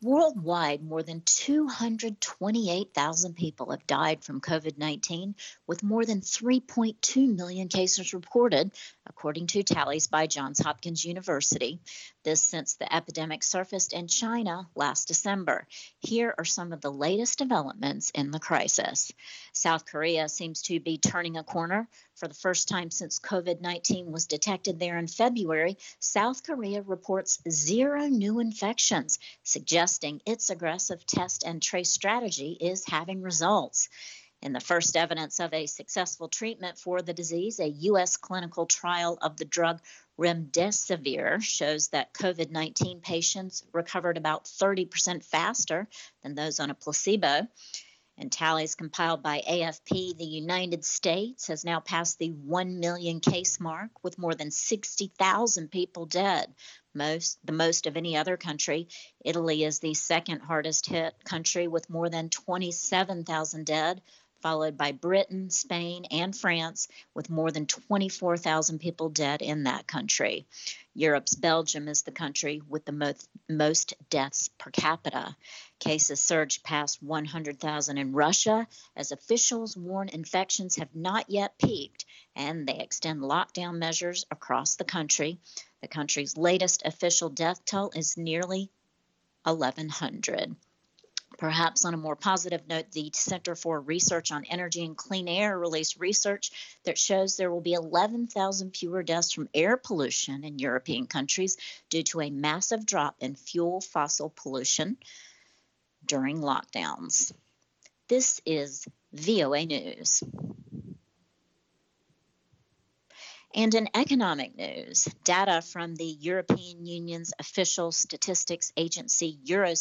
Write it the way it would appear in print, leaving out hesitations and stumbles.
Worldwide, more than 228,000 people have died from COVID-19, with more than 3.2 million cases reported, according to tallies by Johns Hopkins University. This since the epidemic surfaced in China last December. Here are some of the latest developments in the crisis. South Korea seems to be turning a corner. For the first time since COVID-19 was detected there in February, South Korea reports 0 new infections, suggesting its aggressive test and trace strategy is having results. In the first evidence of a successful treatment for the disease, a U.S. clinical trial of the drug remdesivir shows that COVID-19 patients recovered about 30% faster than those on a placebo. In tallies compiled by AFP, the United States has now passed the 1 million case mark with more than 60,000 people dead, the most of any other country. Italy is the second hardest hit country with more than 27,000 dead, followed by Britain, Spain, and France, with more than 24,000 people dead in that country. Europe's Belgium is the country with the most deaths per capita. Cases surged past 100,000 in Russia as officials warn infections have not yet peaked, and they extend lockdown measures across the country. The country's latest official death toll is nearly 1,100. Perhaps on a more positive note, the Center for Research on Energy and Clean Air released research that shows there will be 11,000 fewer deaths from air pollution in European countries due to a massive drop in fuel fossil pollution during lockdowns. This is VOA News. And in economic news, data from the European Union's official statistics agency Eurostat